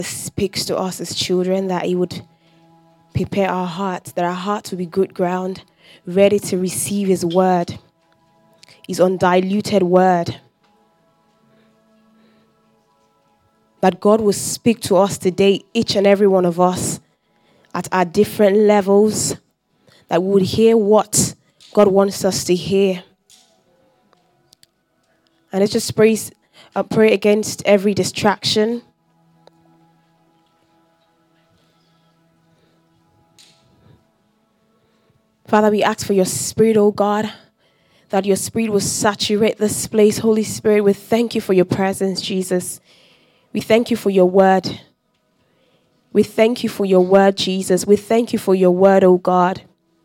speaks to us as children, that He would prepare our hearts, that our hearts will be good ground, ready to receive His word, His undiluted word. That God will speak to us today, each and every one of us, at our different levels, that we would hear what God wants us to hear. And let's just pray against every distraction. Father, we ask for your Spirit, oh God, that your Spirit will saturate this place. Holy Spirit, we thank you for your presence, Jesus. We thank you for your word. We thank you for your word, Jesus. We thank you for your word, oh God.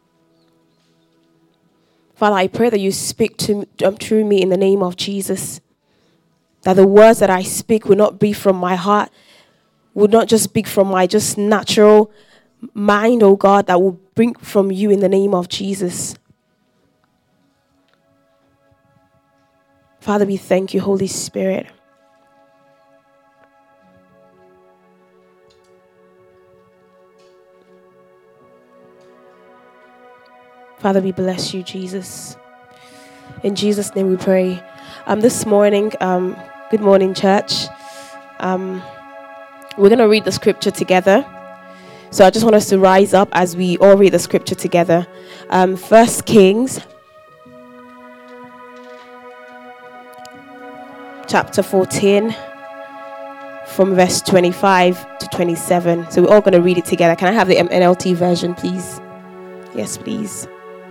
Father, I pray that you speak through me in the name of Jesus. That the words that I speak will not be from my heart, will not just speak from my just natural mind, oh God, that will bring from you in the name of Jesus. Father, we thank you, Holy Spirit. Father, we bless you, Jesus. In Jesus' name we pray. This morning, good morning, church. We're going to read the scripture together. So I just want us to rise up as we all read the scripture together. 1 Kings, chapter 14, from verse 25 to 27. So we're all going to read it together. Can I have the NLT version, please? Yes, please.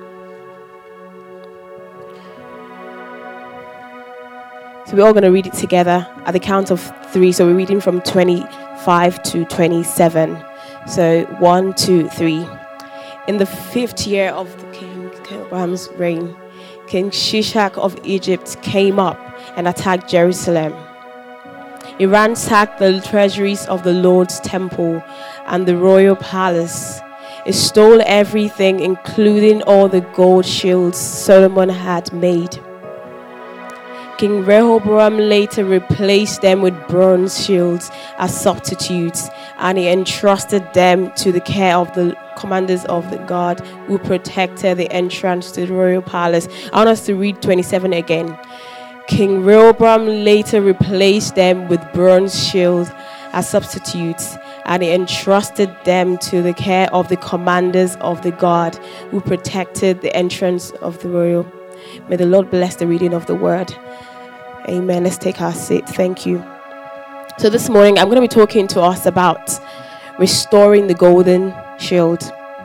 So we're all going to read it together at the count of 3. So we're reading from 25 to 27. So 1, 2, 3. In the 5th year of the King Abraham's reign, King Shishak of Egypt came up and attacked Jerusalem. He ransacked the treasuries of the Lord's temple and the royal palace. He stole everything, including all the gold shields Solomon had made. King Rehoboam later replaced them with bronze shields as substitutes, and he entrusted them to the care of the commanders of the guard who protected the entrance to the royal palace. I want us to read 27 again. King Rehoboam later replaced them with bronze shields as substitutes, and he entrusted them to the care of the commanders of the guard who protected the entrance of the royal. May the Lord bless the reading of the word. Amen. Let's take our seat. Thank you. So this morning, I'm going to be talking to us about restoring the golden shield.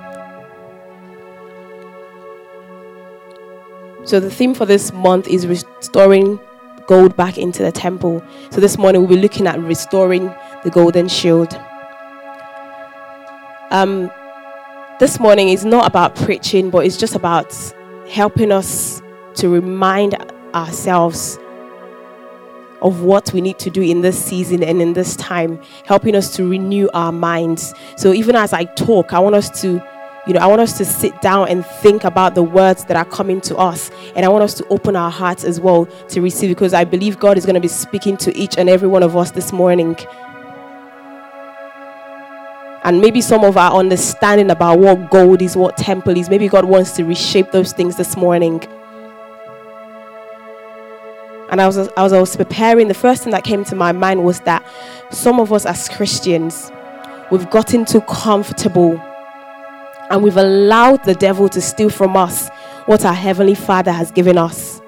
So the theme for this month is restoring gold back into the temple. So this morning, we'll be looking at restoring the golden shield. This morning is not about preaching, but it's just about helping us to remind ourselves of what we need to do in this season and in this time, helping us to renew our minds. So even as I talk, I want us to sit down and think about the words that are coming to us, and I want us to open our hearts as well to receive, because I believe God is going to be speaking to each and every one of us this morning. And maybe some of our understanding about what gold is, what temple is, maybe God wants to reshape those things this morning. And as I was preparing, the first thing that came to my mind was that some of us as Christians, we've gotten too comfortable and we've allowed the devil to steal from us what our Heavenly Father has given us.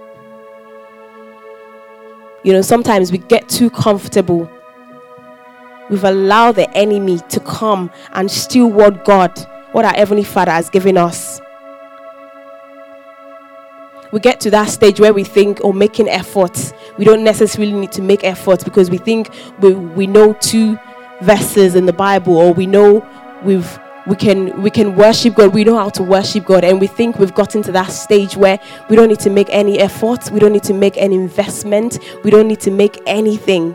Sometimes we get too comfortable. We've allowed the enemy to come and steal what our Heavenly Father has given us. We get to that stage where we think, making efforts. We don't necessarily need to make efforts because we think we know 2 verses in the Bible, or we know we can worship God. We know how to worship God, and we think we've gotten to that stage where we don't need to make any efforts. We don't need to make any investment. We don't need to make anything.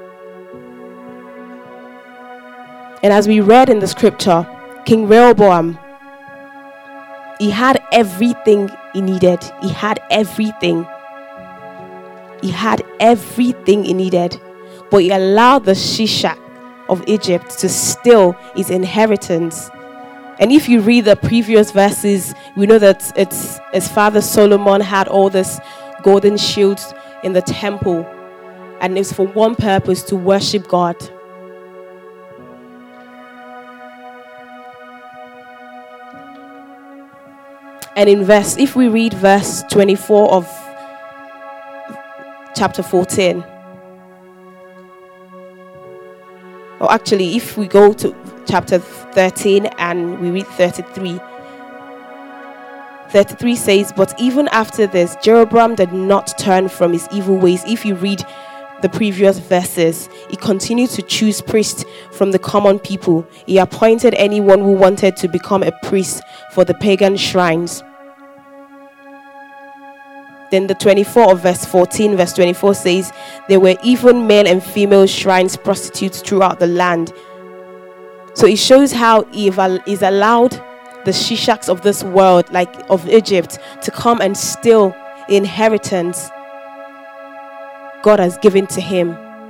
And as we read in the scripture, King Rehoboam, he had everything he needed. He had everything. He had everything he needed. But he allowed the Shishak of Egypt to steal his inheritance. And if you read the previous verses, we know that it's his father Solomon had all this golden shields in the temple, and it's for one purpose, to worship God. And if we read verse 24 of chapter 14, or actually if we go to chapter 13 and we read 33. 33 says, but even after this, Jeroboam did not turn from his evil ways. If you read the previous verses, he continued to choose priests from the common people. He appointed anyone who wanted to become a priest for the pagan shrines. Then the 24 of verse 14, verse 24 says, there were even male and female shrines prostitutes throughout the land. So it shows how he is allowed the Shishaks of this world, like of Egypt, to come and steal the inheritance God has given to him.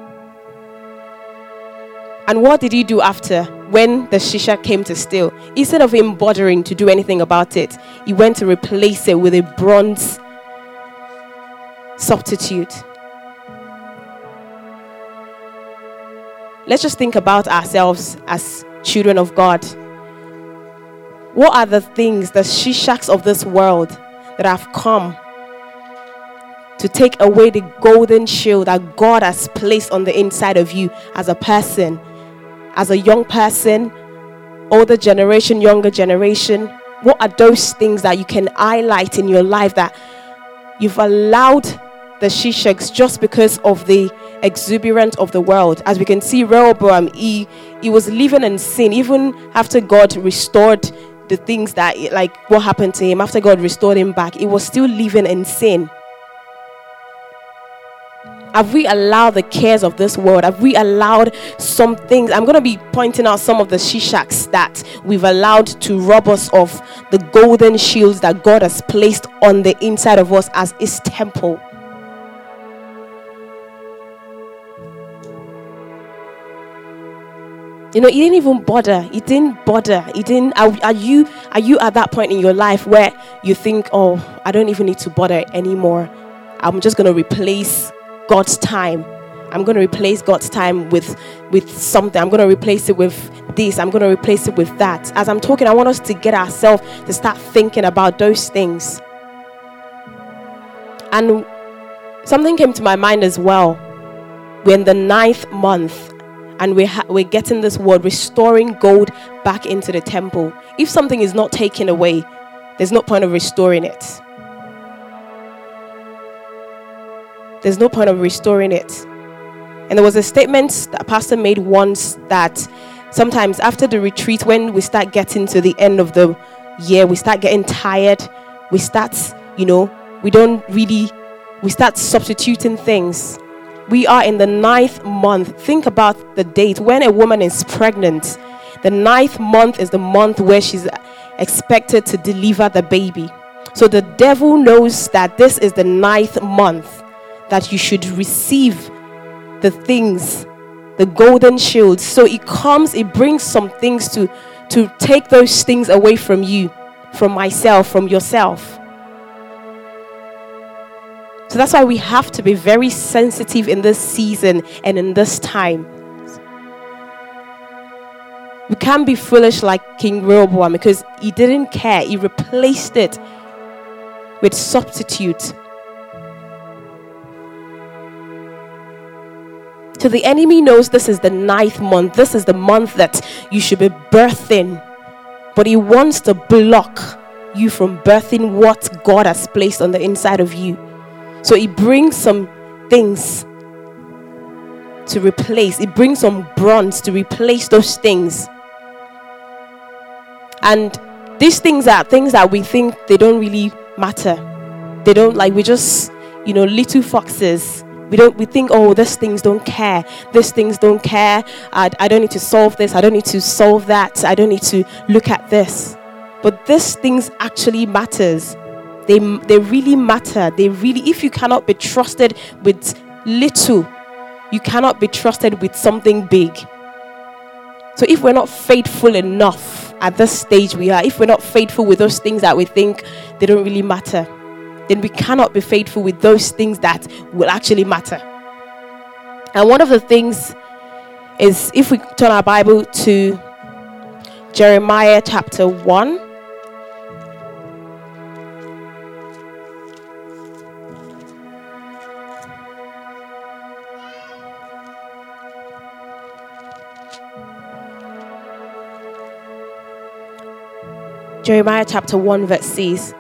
And what did he do after, when the Shishak came to steal? Instead of him bothering to do anything about it, he went to replace it with a bronze substitute. Let's just think about ourselves as children of God. What are the things, the Shishaks of this world, that have come to take away the golden shield that God has placed on the inside of you as a person, as a young person, older generation, younger generation? What are those things that you can highlight in your life that you've allowed the Shishaks just because of the exuberance of the world? As we can see, Rehoboam, he was living in sin even after God restored the things that, like what happened to him, after God restored him back, he was still living in sin. Have we allowed the cares of this world? Have we allowed some things? I'm going to be pointing out some of the Shishaks that we've allowed to rob us of the golden shields that God has placed on the inside of us as his temple. You know, he didn't even bother. He didn't bother. He didn't. Are you at that point in your life where you think, oh, I don't even need to bother anymore. I'm just going to replace God's time. I'm going to replace God's time with something. I'm going to replace it with this. I'm going to replace it with that. As I'm talking, I want us to get ourselves to start thinking about those things. And something came to my mind as well. We're in the 9th month. And we're getting this word, restoring gold back into the temple. If something is not taken away, there's no point of restoring it. There's no point of restoring it. And there was a statement that Pastor made once that sometimes after the retreat, when we start getting to the end of the year, we start getting tired. We start, we start substituting things. We are in the 9th month. Think about the date. When a woman is pregnant, the 9th month is the month where she's expected to deliver the baby. So the devil knows that this is the 9th month that you should receive the things, the golden shield. So it brings some things to take those things away from you, from myself, from yourself. So that's why we have to be very sensitive in this season and in this time. We can't be foolish like King Rehoboam, because he didn't care. He replaced it with substitute. So the enemy knows this is the 9th month. This is the month that you should be birthing. But he wants to block you from birthing what God has placed on the inside of you. So he brings some things to replace. He brings some bronze to replace those things. And these things are things that we think they don't really matter. They don't, like, we just, little foxes. We think, oh, these things don't care. These things don't care. I don't need to solve this. I don't need to solve that. I don't need to look at this. But these things actually matters. They really matter. If you cannot be trusted with little, you cannot be trusted with something big. So if we're not faithful enough at this stage we are, if we're not faithful with those things that we think they don't really matter, then we cannot be faithful with those things that will actually matter. And one of the things is, if we turn our Bible to Jeremiah chapter 1. Jeremiah chapter 1 verse 6.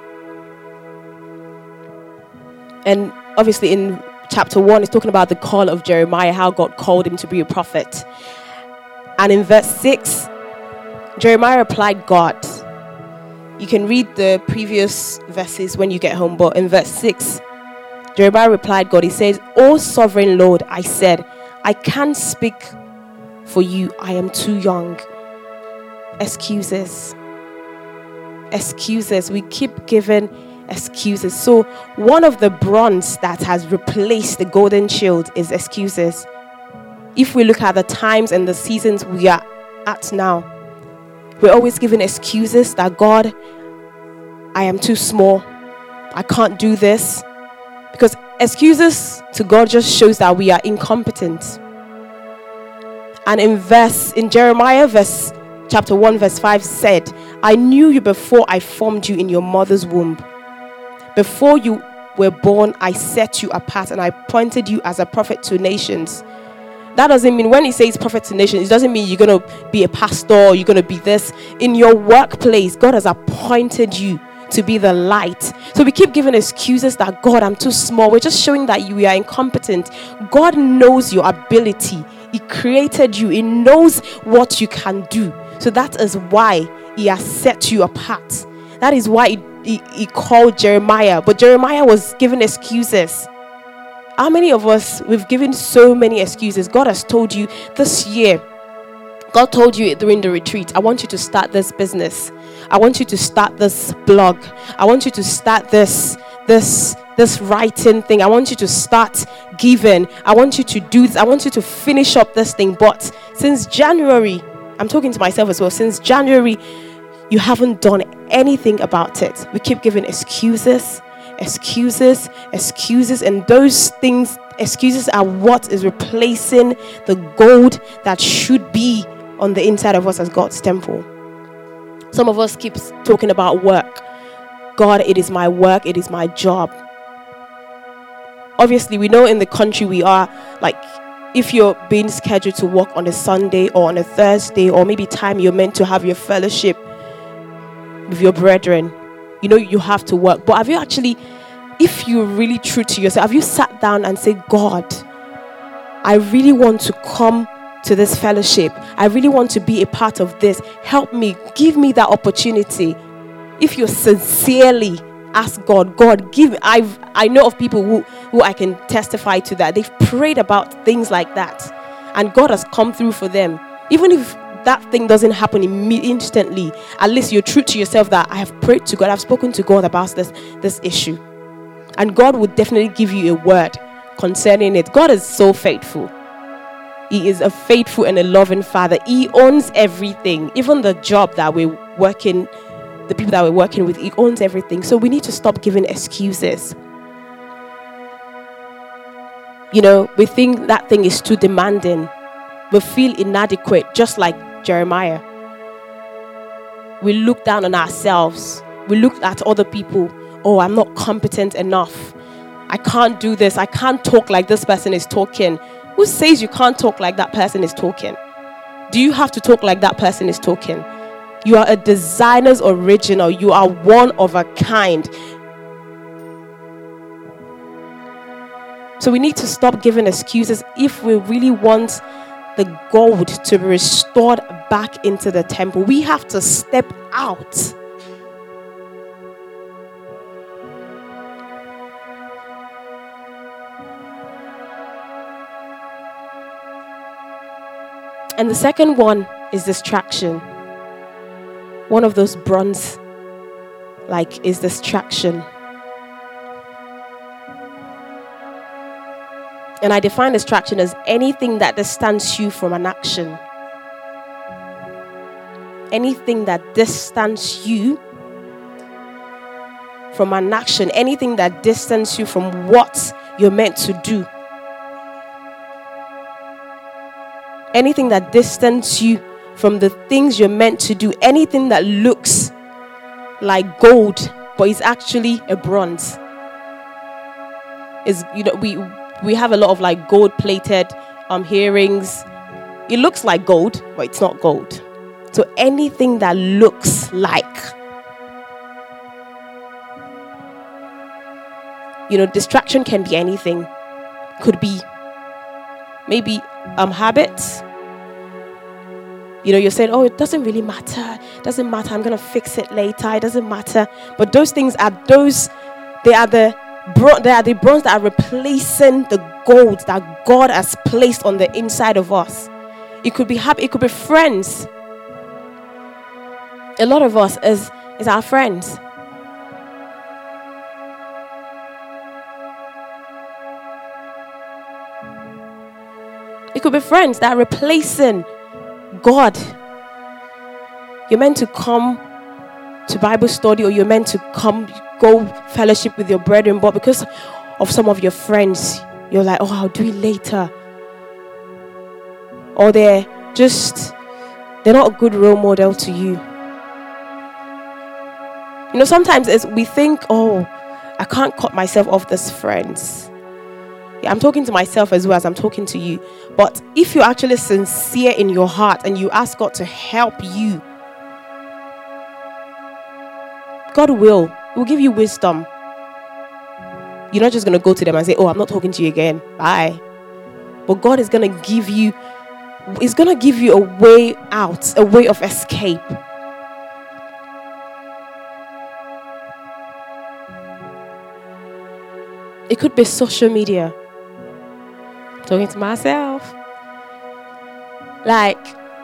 And obviously in chapter 1 it's talking about the call of Jeremiah, how God called him to be a prophet. And in verse 6, Jeremiah replied God. You can read the previous verses when you get home, but in verse 6, Jeremiah replied God. He says, "O sovereign Lord, I said, I can't speak for you. I am too young." Excuses. We keep giving excuses. So one of the bronze that has replaced the golden shield is excuses. If we look at the times and the seasons we are at now, we're always giving excuses that God, I am too small, I can't do this. Because excuses to God just shows that we are incompetent. And in Jeremiah chapter 1 verse 5 said, "I knew you before I formed you in your mother's womb. Before you were born, I set you apart and I appointed you as a prophet to nations." That doesn't mean, when he says prophet to nations, it doesn't mean you're going to be a pastor or you're going to be this. In your workplace, God has appointed you to be the light. So we keep giving excuses that, God, I'm too small. We're just showing that we are incompetent. God knows your ability. He created you. He knows what you can do. So that is why he has set you apart. That is why he called Jeremiah. But Jeremiah was given excuses. How many of us, we've given so many excuses? God has told you this year, God told you during the retreat, I want you to start this business. I want you to start this blog. I want you to start this writing thing. I want you to start giving. I want you to do this. I want you to finish up this thing. But since January, I'm talking to myself as well, since January, you haven't done anything about it. We keep giving excuses, and those things, excuses are what is replacing the gold that should be on the inside of us as God's temple. Some of us keep talking about work. God, it is my work, it is my job. Obviously, we know in the country we are, like, if you're being scheduled to work on a Sunday or on a Thursday, or maybe time you're meant to have your fellowship with your brethren, you know you have to work. But have you actually, if you're really true to yourself, have you sat down and said, God, I really want to come to this fellowship. I really want to be a part of this. Help me. Give me that opportunity. If you sincerely ask God, give. I know of people who I can testify to that. They've prayed about things like that, and God has come through for them. Even if that thing doesn't happen instantly, at least you're true to yourself that I have prayed to God, I've spoken to God about this issue, and God will definitely give you a word concerning it. God is so faithful. He is a faithful and a loving Father. He owns everything, even the job that we're working, the people that we're working with. He owns everything. So we need to stop giving excuses. You know, we think that thing is too demanding. We feel inadequate, just like Jeremiah. We look down on ourselves. We look at other people. Oh, I'm not competent enough. I can't do this. I can't talk like this person is talking. Who says you can't talk like that person is talking? Do you have to talk like that person is talking? You are a designer's original. You are one of a kind. So we need to stop giving excuses if we really want the gold to be restored back into the temple. We have to step out. And the second one is distraction. One of those bronze, is distraction. And I define distraction as anything that distances you from an action. anything that distances you from an action, anything that distances you from what you're meant to do, anything that distances you from the things you're meant to do, anything that looks like gold but is actually a bronze. Is, you know, we have a lot of like gold plated earrings. It looks like gold, but it's not gold. So anything that looks like, you know, distraction can be anything. Could be maybe habits. You know, you're saying, oh, it doesn't really matter. It doesn't matter. I'm going to fix it later. It doesn't matter. But those things are they are the bronze that are replacing the gold that God has placed on the inside of us. It could be happy. It could be friends. A lot of us is our friends. It could be friends that are replacing God. You're meant to come to Bible study, or you're meant to go fellowship with your brethren, but because of some of your friends, you're like, oh, I'll do it later. Or they're not a good role model to you. You know, sometimes we think, oh, I can't cut myself off these friends. Yeah, I'm talking to myself as well as I'm talking to you. But if you're actually sincere in your heart and you ask God to help you, God will give you wisdom. You're not just going to go to them and say, oh, I'm not talking to you again. Bye. But God is going to give you a way out, a way of escape. It could be social media. I'm talking to myself. Like,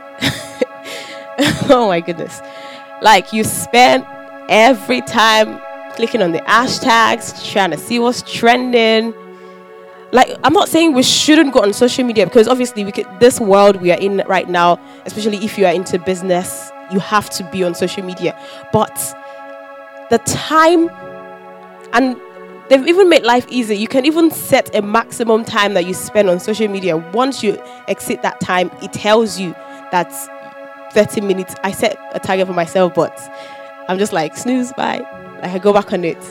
oh my goodness. Like, you spend every time clicking on the hashtags, trying to see what's trending. Like, I'm not saying we shouldn't go on social media, because obviously this world we are in right now, especially if you are into business, you have to be on social media. But the time, and they've even made life easy. You can even set a maximum time that you spend on social media. Once you exceed that time, it tells you that's 30 minutes. I set a target for myself, but I'm just like, snooze, bye. Like, I go back on it.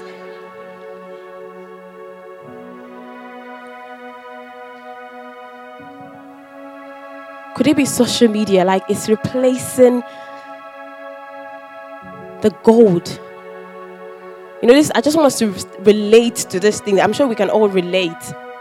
Could it be social media? Like, it's replacing the gold. You know, this, I just want us to relate to this thing. I'm sure we can all relate.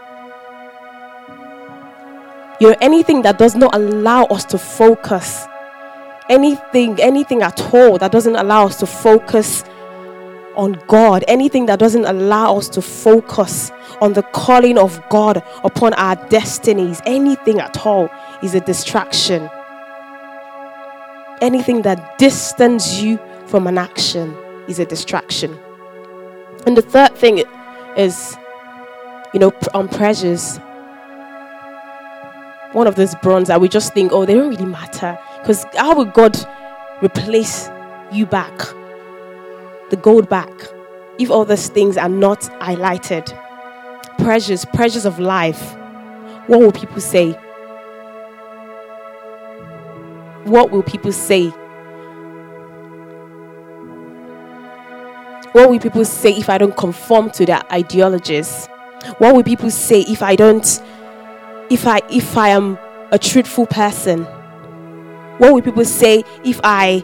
You know, anything that does not allow us to focus, anything at all that doesn't allow us to focus on God, anything that doesn't allow us to focus on the calling of God upon our destinies, anything at all is a distraction. Anything that distances you from an action is a distraction. And the third thing is, you know, on pressures. One of those bronze that we just think, oh, they don't really matter. Because how will God replace you back? The gold back, if all those things are not highlighted. Pressures of life. What will people say? What will people say? What will people say if I don't conform to their ideologies? What will people say if I am a truthful person? What will people say if I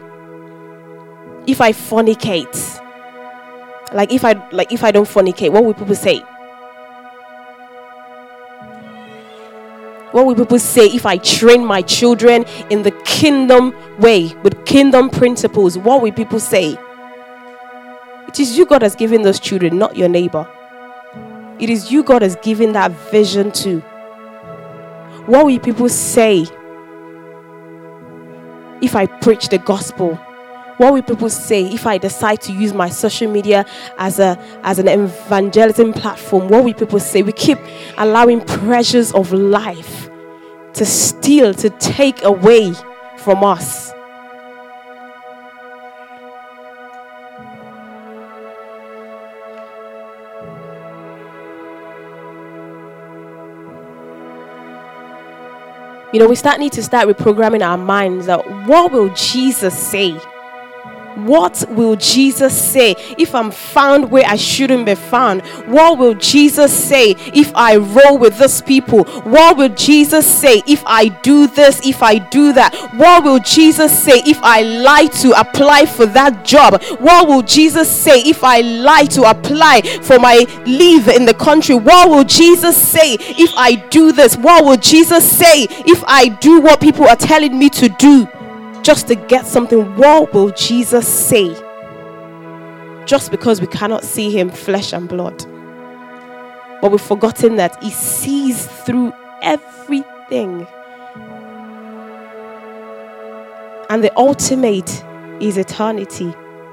fornicate? Like if I don't fornicate, what will people say? What will people say if I train my children in the kingdom way, with kingdom principles? What will people say? It is you God has given those children, not your neighbor. It is you God has given that vision to. What will people say if I preach the gospel? What will people say if I decide to use my social media as an evangelism platform? What will people say? We keep allowing pressures of life to steal, to take away from us. We need to start reprogramming our minds that what will Jesus say? What will Jesus say if I'm found where I shouldn't be found? What will Jesus say if I roll with these people? What will Jesus say if I do this, if I do that? What will Jesus say if I lie to apply for that job? What will Jesus say if I lie to apply for my leave in the country? What will Jesus say if I do this? What will Jesus say if I do what people are telling me to do? Just to get something, what will Jesus say? Just because we cannot see him flesh and blood. But we've forgotten that he sees through everything. And the ultimate is eternity.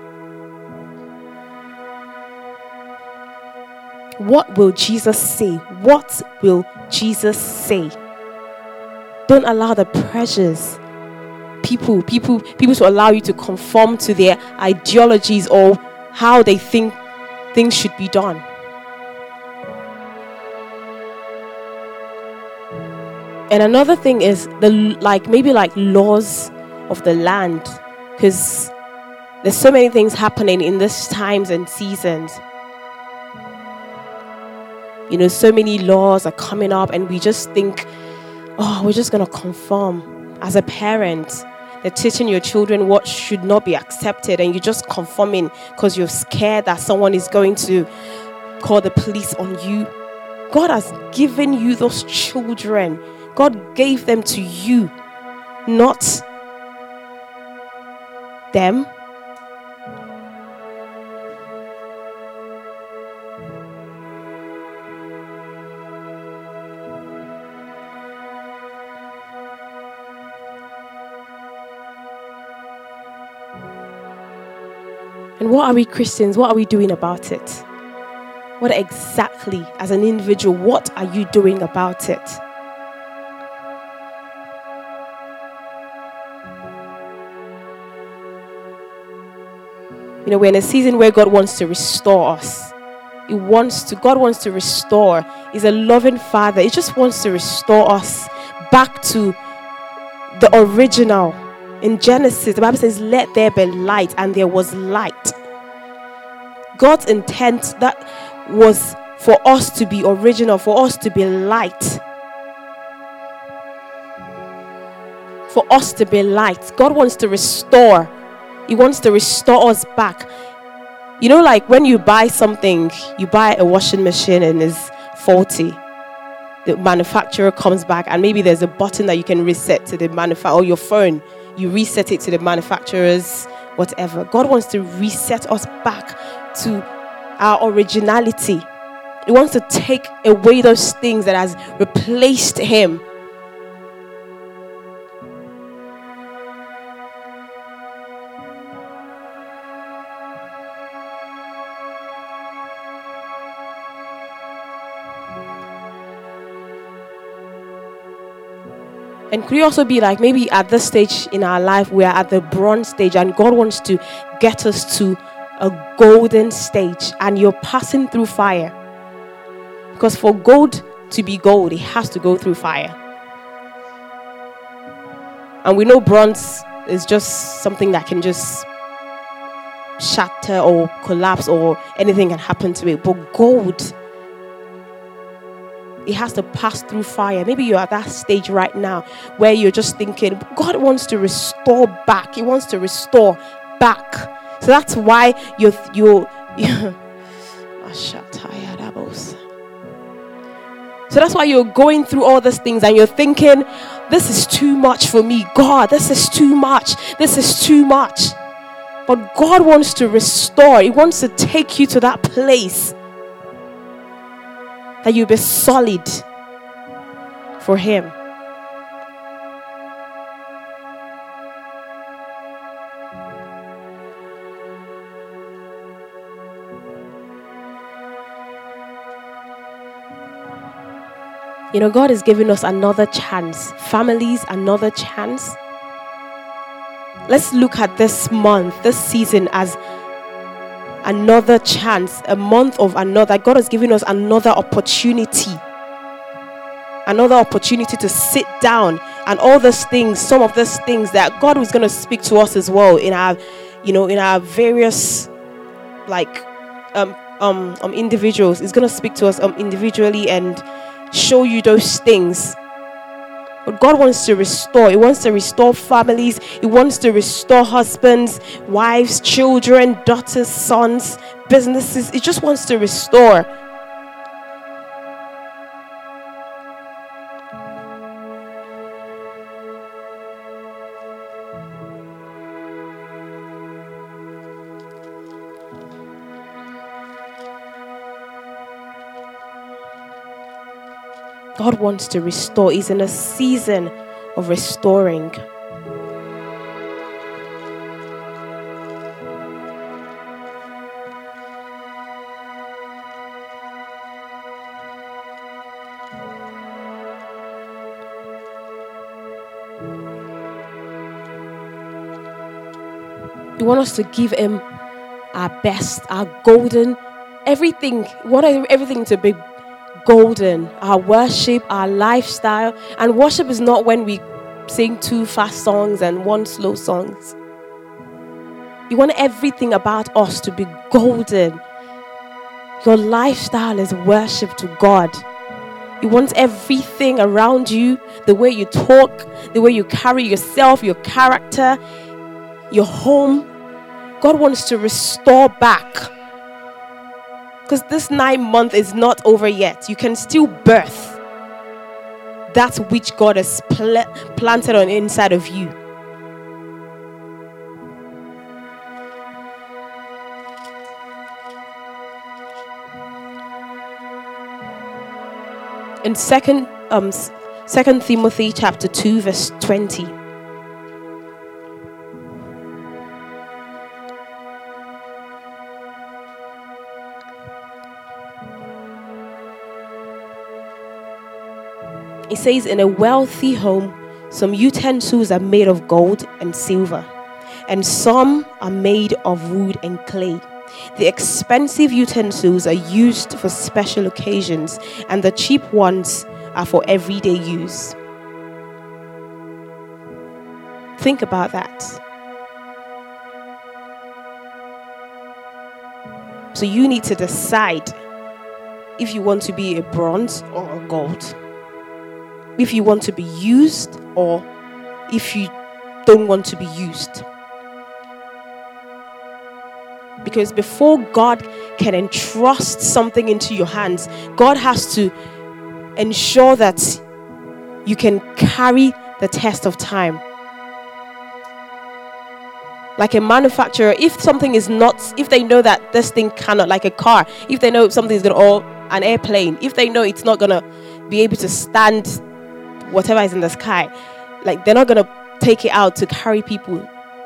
What will Jesus say? What will Jesus say? Don't allow the pressures people to allow you to conform to their ideologies or how they think things should be done. And another thing is maybe laws of the land, because there's so many things happening in these times and seasons. So many laws are coming up and we just think, we're just going to conform. As a parent, they're teaching your children what should not be accepted, and you're just conforming because you're scared that someone is going to call the police on you. God has given you those children. God gave them to you, not them. And what are we Christians? What are we doing about it? What exactly, as an individual, what are you doing about it? We're in a season where God wants to restore us. God wants to restore. He's a loving Father. He just wants to restore us back to the original. In Genesis, the Bible says, let there be light, and there was light. God's intent that was for us to be original, for us to be light. For us to be light. God wants to restore. He wants to restore us back. When you buy something, you buy a washing machine and it's faulty. The manufacturer comes back and maybe there's a button that you can reset to the manufacturer, or your phone. You reset it to the manufacturer's whatever. God wants to reset us back to our originality. He wants to take away those things that has replaced him. And could it also be maybe at this stage in our life, we are at the bronze stage and God wants to get us to a golden stage, and you're passing through fire. Because for gold to be gold, it has to go through fire. And we know bronze is just something that can just shatter or collapse or anything can happen to it. But gold, it has to pass through fire. Maybe you're at that stage right now where you're just thinking, God wants to restore back. He wants to restore back. So that's why you're so that's why you're going through all these things and you're thinking, this is too much for me. God, this is too much. This is too much. But God wants to restore. He wants to take you to that place that you'll be solid for him. God is giving us another chance. Families, another chance. Let's look at this month, this season as another chance, a month of another. God has given us another opportunity. Another opportunity to sit down and all those things, some of those things that God was going to speak to us as well in our, in our various, like, individuals. It's going to speak to us individually and show you those things. But God wants to restore. He wants to restore families. He wants to restore husbands, wives, children, daughters, sons, businesses. He just wants to restore. God wants to restore. He's in a season of restoring. We want us to give him our best, our golden, everything. We want everything to be golden. Our worship, our lifestyle. And worship is not when we sing 2 fast songs and 1 slow songs. You want everything about us to be golden. Your lifestyle is worship to God. You want everything around you, the way you talk, the way you carry yourself, your character, your home. God wants to restore back. Because this 9 month is not over yet. You can still birth that which God has planted on the inside of you. In 2 Timothy chapter 2 verse 20. It says, in a wealthy home, some utensils are made of gold and silver, and some are made of wood and clay. The expensive utensils are used for special occasions, and the cheap ones are for everyday use. Think about that. So you need to decide if you want to be a bronze or a gold. If you want to be used or if you don't want to be used. Because before God can entrust something into your hands, God has to ensure that you can carry the test of time. Like a manufacturer, if they know that this thing cannot, like a car, if they know something's going to, or an airplane, if they know it's not going to be able to stand whatever is in the sky, like they're not going to take it out to carry people.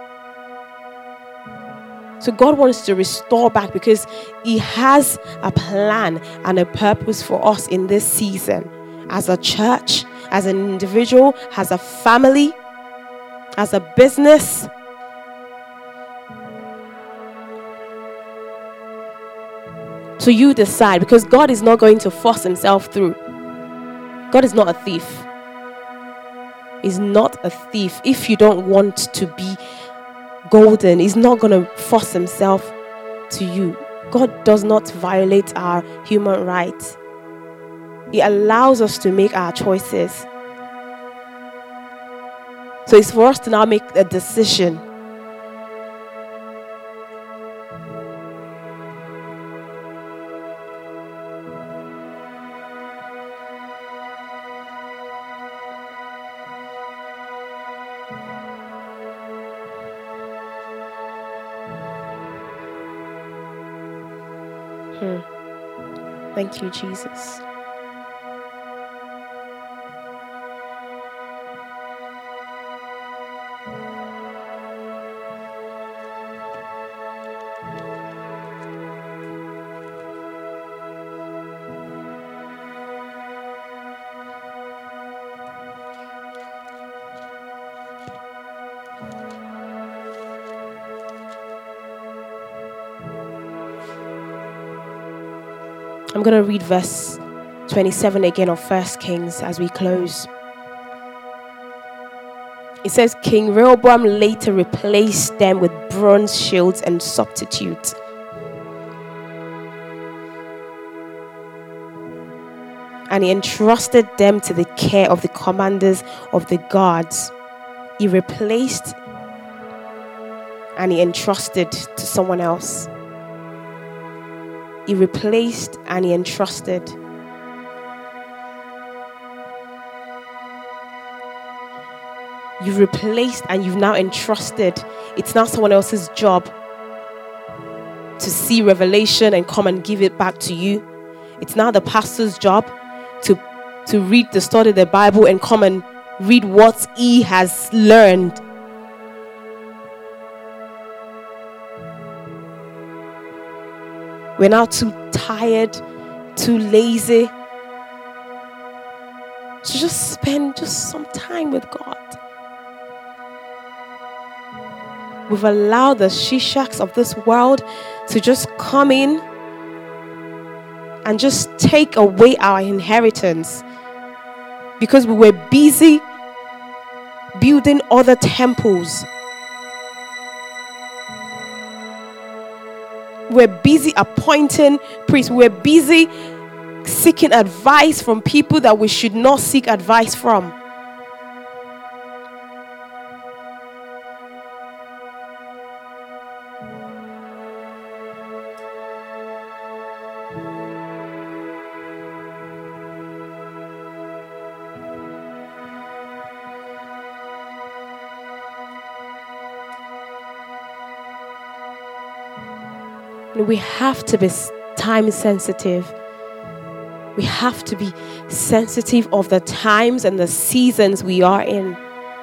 So God wants to restore back because He has a plan and a purpose for us in this season. As a church, as an individual, as a family, as a business. So you decide, because God is not going to force Himself through. God is not a thief. He's not a thief. If you don't want to be golden, He's not going to force Himself to you. God does not violate our human rights. He allows us to make our choices. So it's for us to now make a decision. Thank you, Jesus. I'm going to read verse 27 again of 1 Kings as we close. It says King Rehoboam later replaced them with bronze shields and substitutes. And he entrusted them to the care of the commanders of the guards. He replaced and he entrusted to someone else. He replaced and he entrusted. You've replaced and you've now entrusted. It's now someone else's job to see revelation and come and give it back to you. It's now the pastor's job to read, to study the Bible and come and read what he has learned. We're now too tired, too lazy to just spend some time with God. We've allowed the shishaks of this world to just come in and just take away our inheritance because we were busy building other temples. We're busy appointing priests. We're busy seeking advice from people that we should not seek advice from. We have to be time sensitive. We have to be sensitive of the times and the seasons we are in.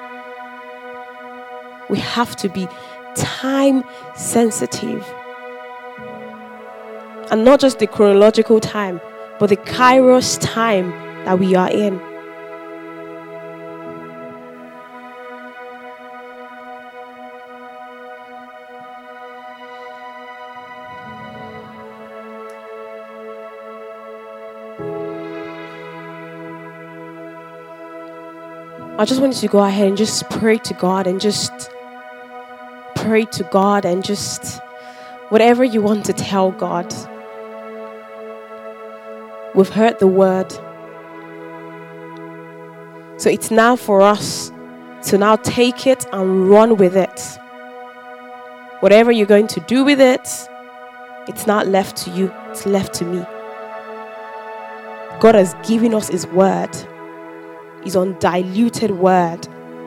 We have to be time sensitive. And not just the chronological time, but the kairos time that we are in. I just want you to go ahead and just pray to God and just whatever you want to tell God. We've heard the word. So it's now for us to now take it and run with it. Whatever you're going to do with it, it's not left to you, it's left to me. God has given us His word. His undiluted word.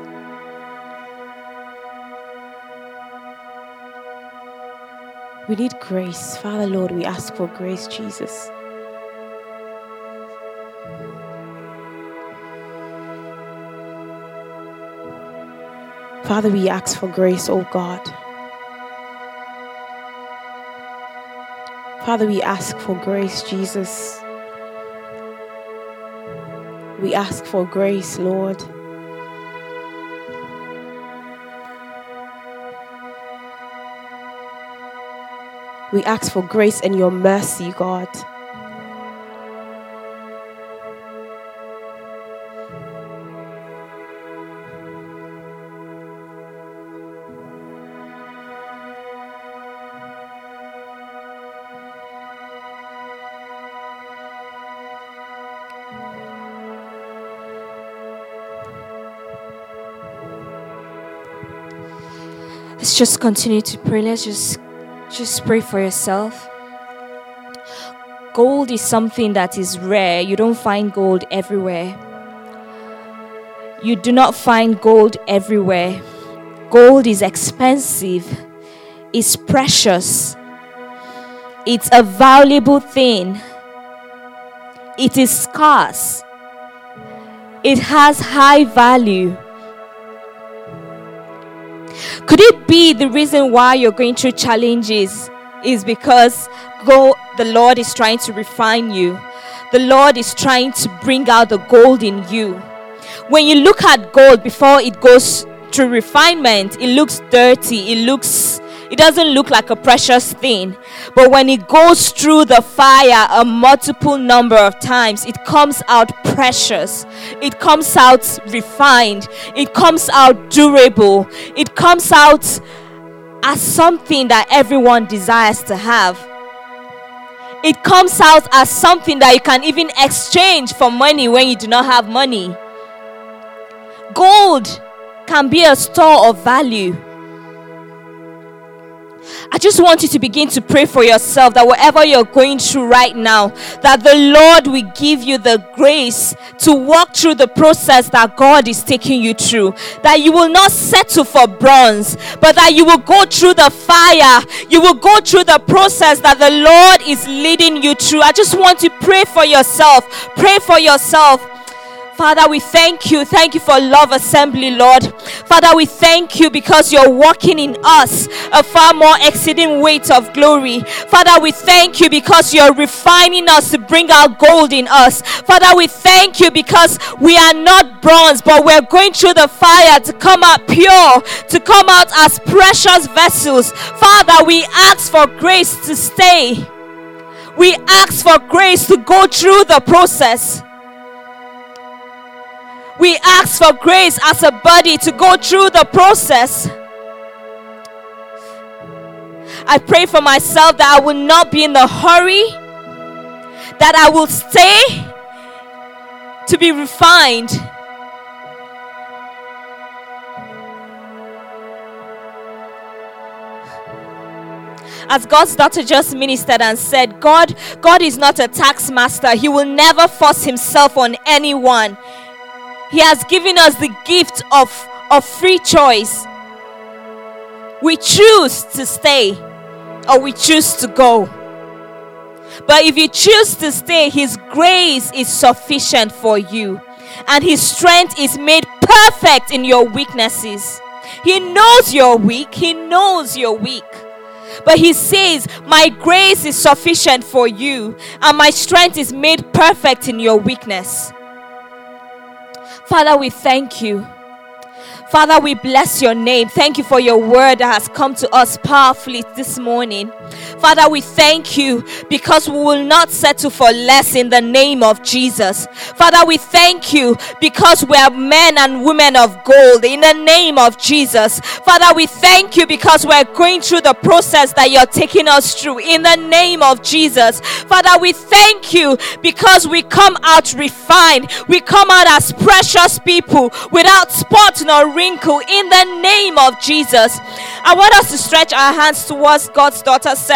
We need grace. Father, Lord, we ask for grace, Jesus. Father, we ask for grace, oh God. Father, we ask for grace, Jesus. We ask for grace, Lord. We ask for grace and your mercy, God. Let's just continue to pray. Let's just pray for yourself. Gold is something that is rare. You don't find gold everywhere. You do not find gold everywhere. Gold is expensive. It's precious. It's a valuable thing. It is scarce. It has high value. Could it be the reason why you're going through challenges is because the Lord is trying to refine you? The Lord is trying to bring out the gold in you. When you look at gold before it goes through refinement, it looks dirty, it looks It doesn't look like a precious thing. But when it goes through the fire a multiple number of times, it comes out precious. It comes out refined. It comes out durable. It comes out as something that everyone desires to have. It comes out as something that you can even exchange for money when you do not have money. Gold can be a store of value. I just want you to begin to pray for yourself that whatever you're going through right now, that the Lord will give you the grace to walk through the process that God is taking you through. That you will not settle for bronze, but that you will go through the fire. You will go through the process that the Lord is leading you through. I just want to pray for yourself. Pray for yourself. Father, we thank you. Thank you for Love Assembly, Lord. Father, we thank you because you're working in us a far more exceeding weight of glory. Father, we thank you because you're refining us to bring out gold in us. Father, we thank you because we are not bronze, but we're going through the fire to come out pure, to come out as precious vessels. Father, we ask for grace to stay. We ask for grace to go through the process. We ask for grace as a body to go through the process. I pray for myself that I will not be in a hurry, that I will stay to be refined. As God's daughter just ministered and said, God is not a tax master. He will never force himself on anyone. He has given us the gift of free choice. We choose to stay or we choose to go. But if you choose to stay, His grace is sufficient for you. And His strength is made perfect in your weaknesses. He knows you're weak. He knows you're weak. But He says, my grace is sufficient for you, and my strength is made perfect in your weakness. Father, we thank you. Father, we bless your name. Thank you for your word that has come to us powerfully this morning. Father, we thank you because we will not settle for less in the name of Jesus. Father, we thank you because we are men and women of gold in the name of Jesus. Father, we thank you because we're going through the process that you're taking us through in the name of Jesus. Father, we thank you because we come out refined. We come out as precious people without spot nor wrinkle in the name of Jesus. I want us to stretch our hands towards God's daughter Sarah.